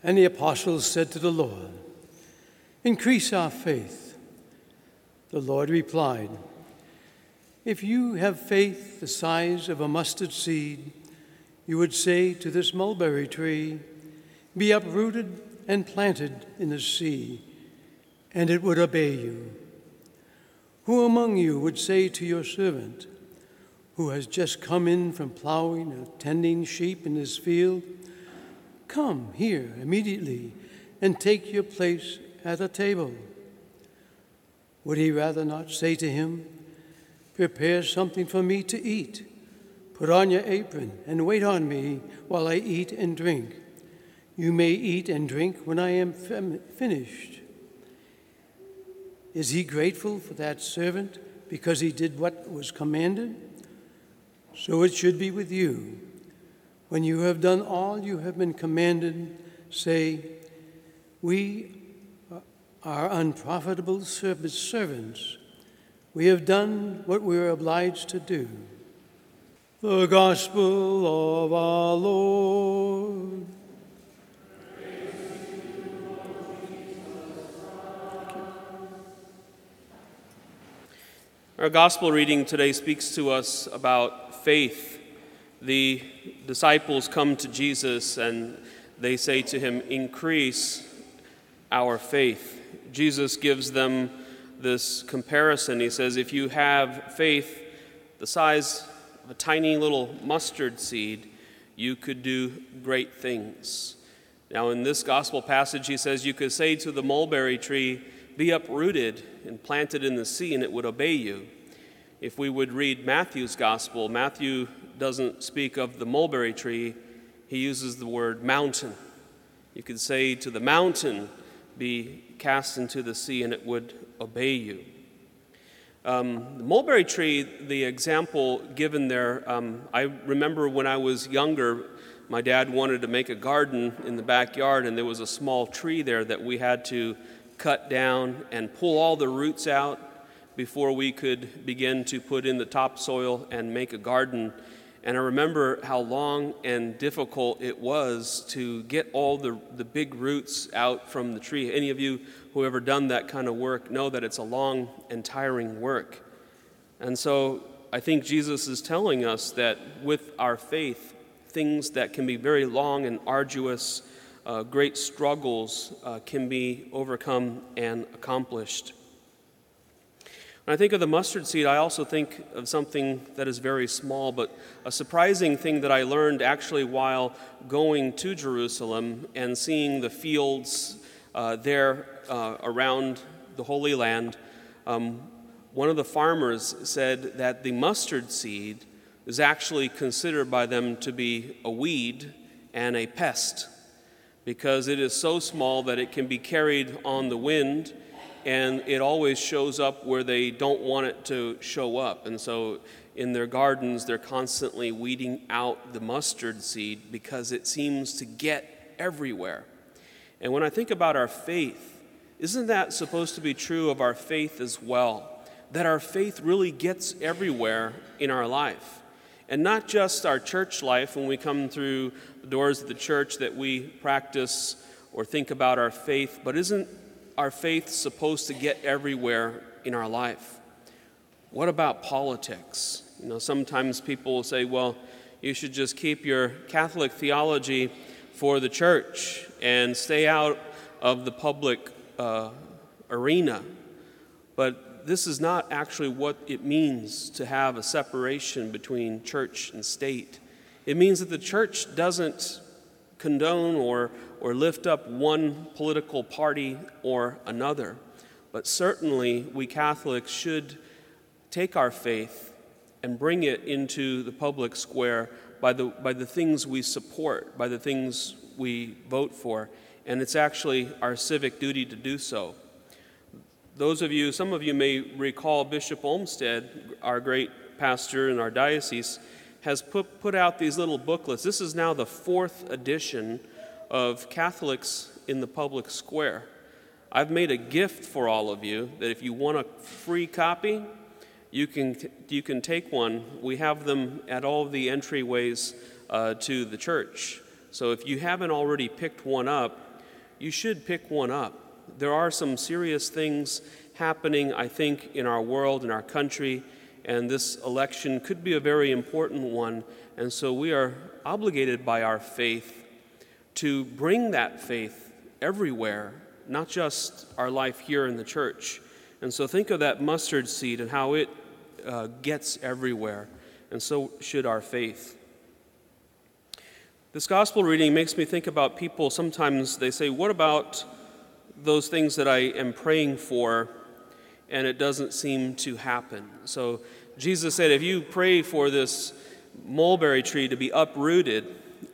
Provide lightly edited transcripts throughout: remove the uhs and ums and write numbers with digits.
And the apostles said to the Lord, "Increase our faith." The Lord replied, "If you have faith the size of a mustard seed, you would say to this mulberry tree, 'Be uprooted and planted in the sea,' and it would obey you. Who among you would say to your servant, who has just come in from plowing or tending sheep in his field, 'Come here immediately and take your place at a table'? Would he rather not say to him, 'Prepare something for me to eat, put on your apron and wait on me while I eat and drink? You may eat and drink when I am finished'? Is he grateful for that servant because he did what was commanded? So it should be with you. When you have done all you have been commanded, say, 'We are unprofitable servants. We have done what we are obliged to do.'" The Gospel of our Lord. Our gospel reading today speaks to us about faith. The disciples come to Jesus and they say to him, "Increase our faith." Jesus gives them this comparison. He says, if you have faith the size of a tiny little mustard seed, you could do great things. Now in this gospel passage, he says you could say to the mulberry tree, "Be uprooted and planted in the sea," and it would obey you. If we would read Matthew's gospel, Matthew doesn't speak of the mulberry tree, he uses the word mountain. You could say to the mountain, "Be cast into the sea," and it would obey you. The mulberry tree, the example given there, I remember when I was younger, my dad wanted to make a garden in the backyard, and there was a small tree there that we had to cut down and pull all the roots out before we could begin to put in the topsoil and make a garden. And I remember how long and difficult it was to get all the big roots out from the tree. Any of you who have ever done that kind of work know that it's a long and tiring work. And so I think Jesus is telling us that with our faith, things that can be very long and arduous, great struggles can be overcome and accomplished. When I think of the mustard seed, I also think of something that is very small, but a surprising thing that I learned actually while going to Jerusalem and seeing the fields there around the Holy Land. One of the farmers said that the mustard seed is actually considered by them to be a weed and a pest, because it is so small that it can be carried on the wind, and it always shows up where they don't want it to show up. And so in their gardens, they're constantly weeding out the mustard seed because it seems to get everywhere. And when I think about our faith, isn't that supposed to be true of our faith as well? That our faith really gets everywhere in our life. And not just our church life when we come through the doors of the church that we practice or think about our faith, but isn't our faith supposed to get everywhere in our life? What about politics? Sometimes people will say, well, you should just keep your Catholic theology for the church and stay out of the public arena. But this is not actually what it means to have a separation between church and state. It means that the church doesn't condone or lift up one political party or another. But certainly we Catholics should take our faith and bring it into the public square by the things we support, by the things we vote for. And it's actually our civic duty to do so. Some of you may recall Bishop Olmsted, our great pastor in our diocese, has put out these little booklets. This is now the 4th edition of Catholics in the Public Square. I've made a gift for all of you that if you want a free copy, you can take one. We have them at all of the entryways to the church. So if you haven't already picked one up, you should pick one up. There are some serious things happening, I think, in our world, in our country, and this election could be a very important one. And so we are obligated by our faith to bring that faith everywhere, not just our life here in the church. And so think of that mustard seed and how it gets everywhere, and so should our faith. This gospel reading makes me think about people. Sometimes they say, what about those things that I am praying for and it doesn't seem to happen? So Jesus said, if you pray for this mulberry tree to be uprooted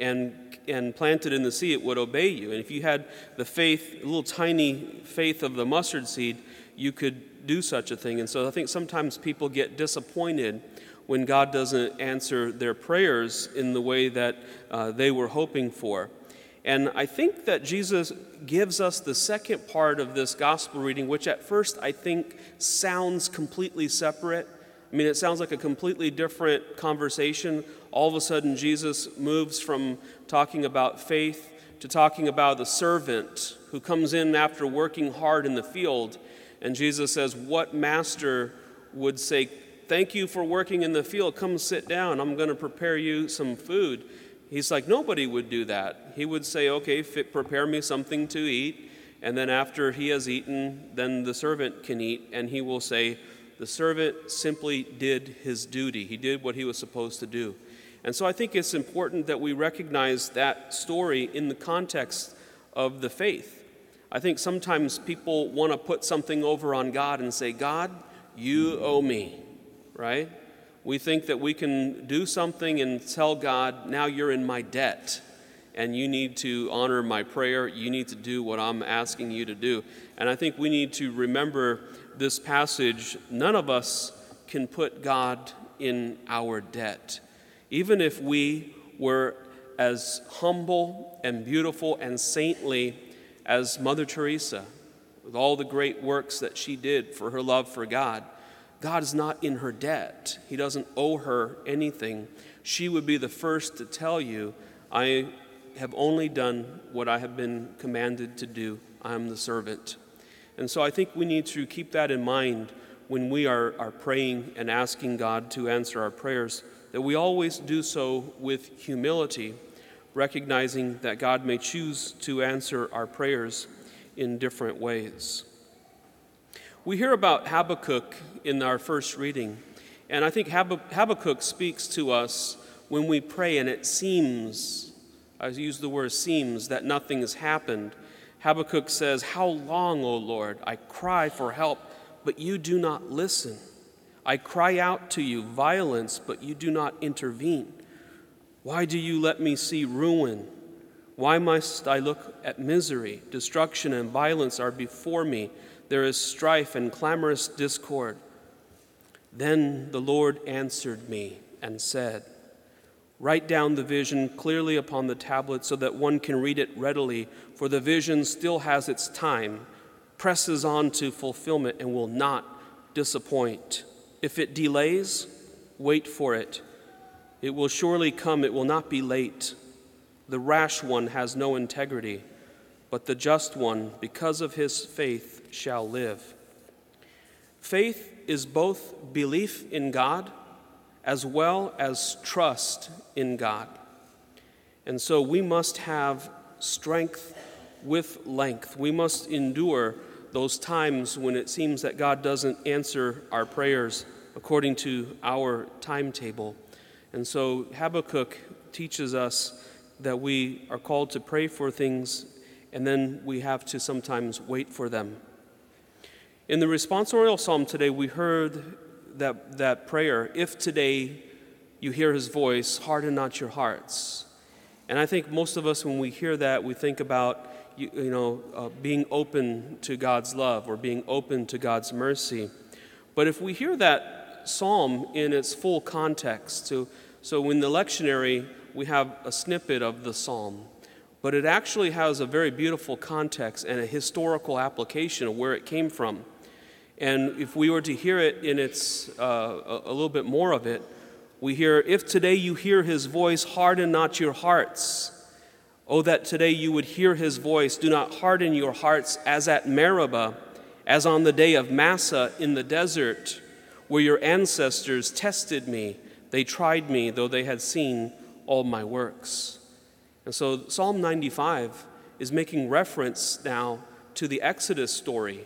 and planted in the sea, it would obey you. And if you had the faith, a little tiny faith of the mustard seed, you could do such a thing. And so I think sometimes people get disappointed when God doesn't answer their prayers in the way that they were hoping for. And I think that Jesus gives us the second part of this gospel reading, which at first I think sounds completely separate. I mean, it sounds like a completely different conversation. All of a sudden, Jesus moves from talking about faith to talking about the servant who comes in after working hard in the field. And Jesus says, what master would say, thank you for working in the field. Come sit down. I'm going to prepare you some food. He's like, nobody would do that. He would say, okay, prepare me something to eat. And then after he has eaten, then the servant can eat. And he will say, the servant simply did his duty. He did what he was supposed to do. And so I think it's important that we recognize that story in the context of the faith. I think sometimes people want to put something over on God and say, God, you owe me, right? We think that we can do something and tell God, now you're in my debt, and you need to honor my prayer. You need to do what I'm asking you to do. And I think we need to remember this passage. None of us can put God in our debt. Even if we were as humble and beautiful and saintly as Mother Teresa, with all the great works that she did for her love for God, God is not in her debt. He doesn't owe her anything. She would be the first to tell you, I have only done what I have been commanded to do. I am the servant. And so I think we need to keep that in mind when we are praying and asking God to answer our prayers, that we always do so with humility, recognizing that God may choose to answer our prayers in different ways. We hear about Habakkuk in our first reading, and I think Habakkuk speaks to us when we pray and it seems, I use the word seems, that nothing has happened. Habakkuk says, how long, O Lord? I cry for help, but you do not listen. I cry out to you, violence, but you do not intervene. Why do you let me see ruin? Why must I look at misery? Destruction and violence are before me. There is strife and clamorous discord. Then the Lord answered me and said, write down the vision clearly upon the tablet so that one can read it readily, for the vision still has its time, presses on to fulfillment, and will not disappoint. If it delays, wait for it. It will surely come, it will not be late. The rash one has no integrity, but the just one, because of his faith, shall live. Faith is both belief in God as well as trust in God. And so we must have strength with length. We must endure those times when it seems that God doesn't answer our prayers according to our timetable. And so Habakkuk teaches us that we are called to pray for things, and then we have to sometimes wait for them. In the responsorial psalm today, we heard that prayer, if today you hear his voice, harden not your hearts. And I think most of us, when we hear that, we think about being open to God's love or being open to God's mercy. But if we hear that psalm in its full context, so in the lectionary, we have a snippet of the psalm, but it actually has a very beautiful context and a historical application of where it came from. And if we were to hear it in its, a little bit more of it, we hear, if today you hear his voice, harden not your hearts. Oh, that today you would hear his voice. Do not harden your hearts as at Meribah, as on the day of Massah in the desert, where your ancestors tested me. They tried me, though they had seen all my works. And so Psalm 95 is making reference now to the Exodus story.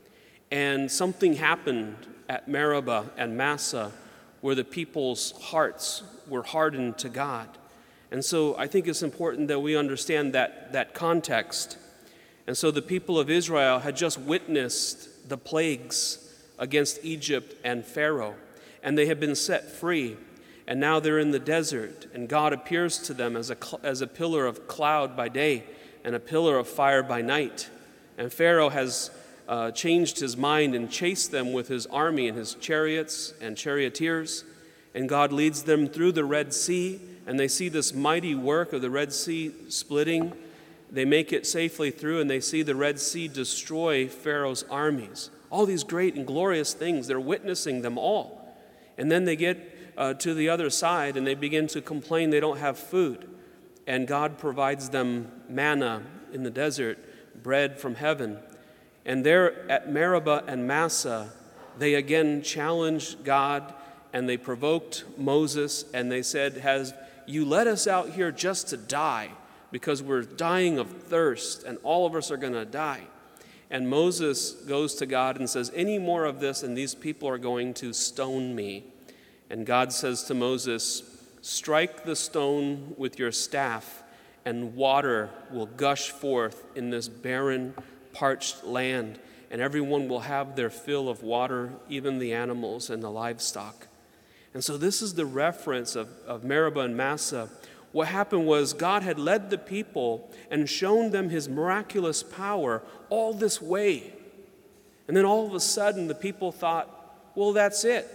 And something happened at Meribah and Massah where the people's hearts were hardened to God. And so I think it's important that we understand that context. And so the people of Israel had just witnessed the plagues against Egypt and Pharaoh, and they had been set free. And now they're in the desert, and God appears to them as a pillar of cloud by day and a pillar of fire by night. And Pharaoh has changed his mind and chased them with his army and his chariots and charioteers. And God leads them through the Red Sea, and they see this mighty work of the Red Sea splitting. They make it safely through, and they see the Red Sea destroy Pharaoh's armies. All these great and glorious things, they're witnessing them all. And then they get to the other side, and they begin to complain they don't have food. And God provides them manna in the desert, bread from heaven. And there at Meribah and Massah, they again challenged God, and they provoked Moses, and they said, "Has you led us out here just to die, because we're dying of thirst, and all of us are going to die?" And Moses goes to God and says, "Any more of this, and these people are going to stone me." And God says to Moses, "Strike the stone with your staff, and water will gush forth in this barren, parched land, and everyone will have their fill of water, even the animals and the livestock." And so this is the reference of Meribah and Massah. What happened was God had led the people and shown them his miraculous power all this way. And then all of a sudden the people thought, well, that's it.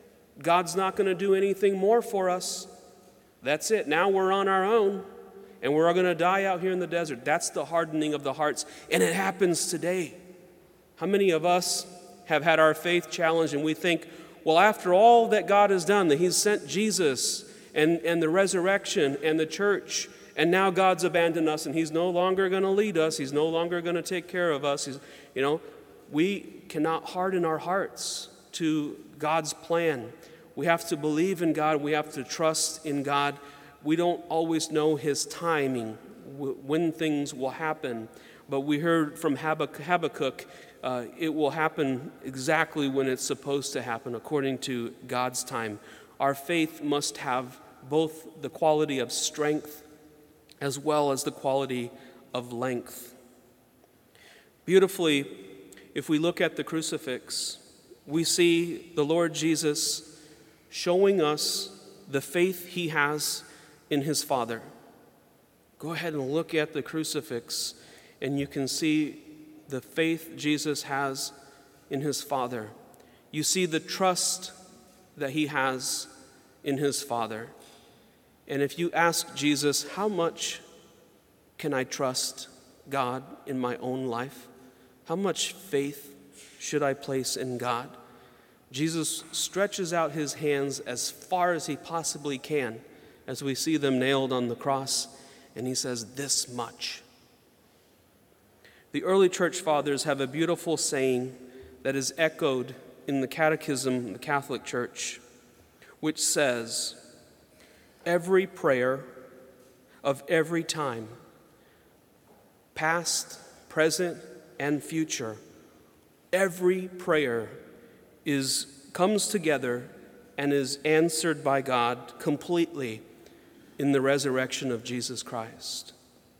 God's not going to do anything more for us. That's it. Now we're on our own, and we're going to die out here in the desert. That's the hardening of the hearts, and it happens today. How many of us have had our faith challenged, and we think, well, after all that God has done, that he's sent Jesus and the resurrection and the church, and now God's abandoned us, and he's no longer going to lead us. He's no longer going to take care of us. We cannot harden our hearts to God's plan. We have to believe in God. We have to trust in God. We don't always know his timing, when things will happen. But we heard from Habakkuk, it will happen exactly when it's supposed to happen, according to God's time. Our faith must have both the quality of strength as well as the quality of length. Beautifully, if we look at the crucifix, we see the Lord Jesus showing us the faith he has in his Father. Go ahead and look at the crucifix, and you can see the faith Jesus has in his Father. You see the trust that he has in his Father. And if you ask Jesus, how much can I trust God in my own life? How much faith should I place in God? Jesus stretches out his hands as far as he possibly can as we see them nailed on the cross, and he says, "This much." The early church fathers have a beautiful saying that is echoed in the Catechism of the Catholic Church, which says, "Every prayer of every time, past, present, and future, every prayer comes together and is answered by God completely in the resurrection of Jesus Christ."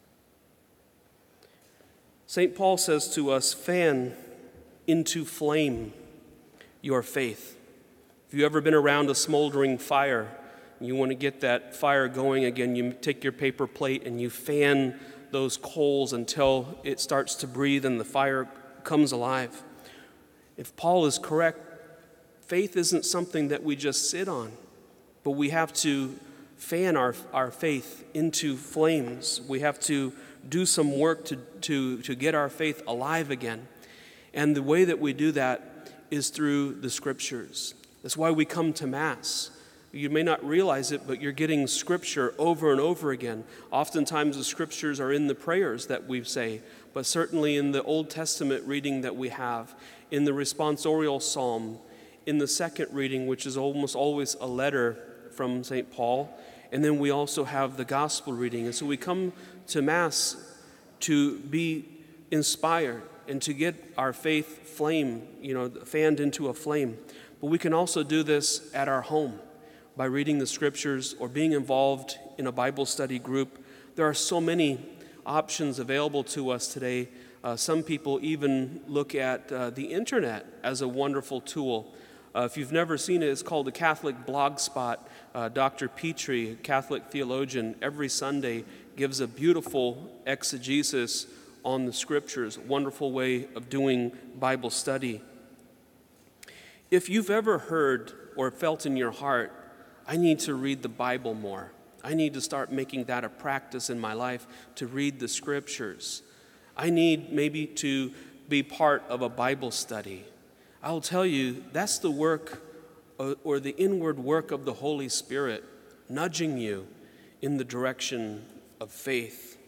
St. Paul says to us, fan into flame your faith. If you've ever been around a smoldering fire, you want to get that fire going again, you take your paper plate and you fan those coals until it starts to breathe and the fire comes alive. If Paul is correct, faith isn't something that we just sit on, but we have to fan our faith into flames. We have to do some work to get our faith alive again. And the way that we do that is through the Scriptures. That's why we come to Mass. You may not realize it, but you're getting Scripture over and over again. Oftentimes the Scriptures are in the prayers that we say, but certainly in the Old Testament reading that we have, in the responsorial psalm, in the second reading, which is almost always a letter from St. Paul, and then we also have the gospel reading. And so we come to Mass to be inspired and to get our faith flame, fanned into a flame. But we can also do this at our home by reading the Scriptures or being involved in a Bible study group. There are so many options available to us today. Some people even look at the internet as a wonderful tool. If you've never seen it, it's called the Catholic Blog Spot. Dr. Petrie, a Catholic theologian, every Sunday gives a beautiful exegesis on the Scriptures, wonderful way of doing Bible study. If you've ever heard or felt in your heart, I need to read the Bible more. I need to start making that a practice in my life to read the Scriptures. I need maybe to be part of a Bible study. I'll tell you, that's the work or the inward work of the Holy Spirit nudging you in the direction of faith.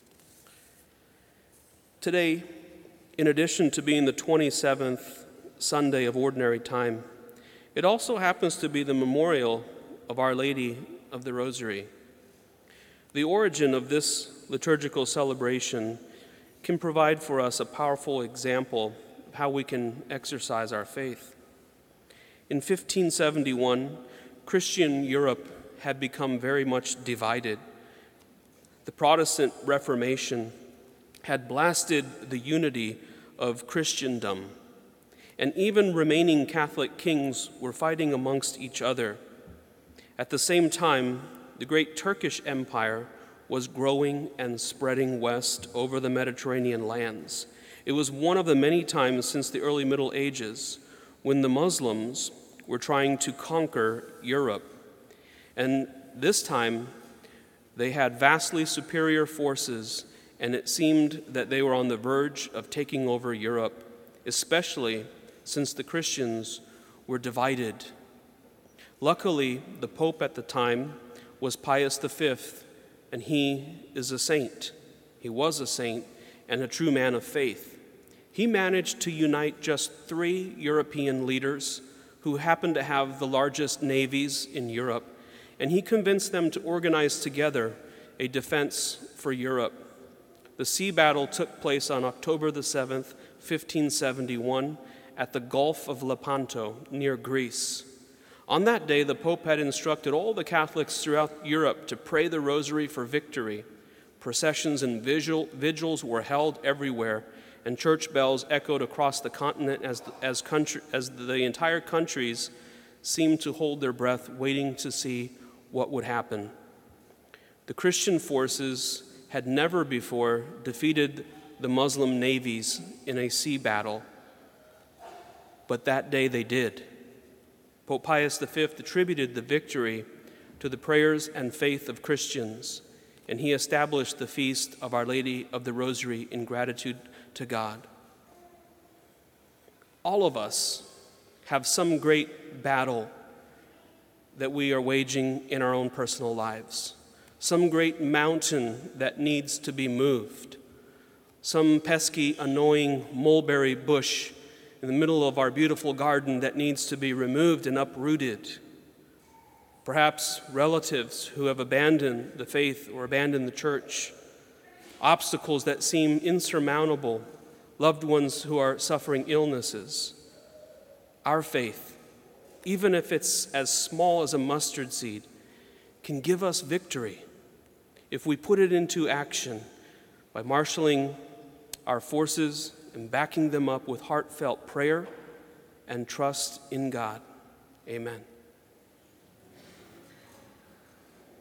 Today, in addition to being the 27th Sunday of Ordinary Time, it also happens to be the memorial of Our Lady of the Rosary. The origin of this liturgical celebration can provide for us a powerful example of how we can exercise our faith. In 1571, Christian Europe had become very much divided. The Protestant Reformation had blasted the unity of Christendom, and even remaining Catholic kings were fighting amongst each other. At the same time, the great Turkish Empire was growing and spreading west over the Mediterranean lands. It was one of the many times since the early Middle Ages when the Muslims were trying to conquer Europe. And this time, they had vastly superior forces, and it seemed that they were on the verge of taking over Europe, especially since the Christians were divided. Luckily, the Pope at the time was Pius V, and he is a saint. He was a saint and a true man of faith. He managed to unite just 3 European leaders who happened to have the largest navies in Europe, and he convinced them to organize together a defense for Europe. The sea battle took place on October the 7th, 1571, at the Gulf of Lepanto, near Greece. On that day, the Pope had instructed all the Catholics throughout Europe to pray the Rosary for victory. Processions and vigils were held everywhere, and church bells echoed across the continent as the entire countries seemed to hold their breath, waiting to see what would happen. The Christian forces had never before defeated the Muslim navies in a sea battle, but that day they did. Pope Pius V attributed the victory to the prayers and faith of Christians, and he established the feast of Our Lady of the Rosary in gratitude to God. All of us have some great battle that we are waging in our own personal lives, some great mountain that needs to be moved, some pesky, annoying mulberry bush in the middle of our beautiful garden that needs to be removed and uprooted. Perhaps relatives who have abandoned the faith or abandoned the church, obstacles that seem insurmountable, loved ones who are suffering illnesses. Our faith, even if it's as small as a mustard seed, can give us victory if we put it into action by marshaling our forces and backing them up with heartfelt prayer and trust in God. Amen.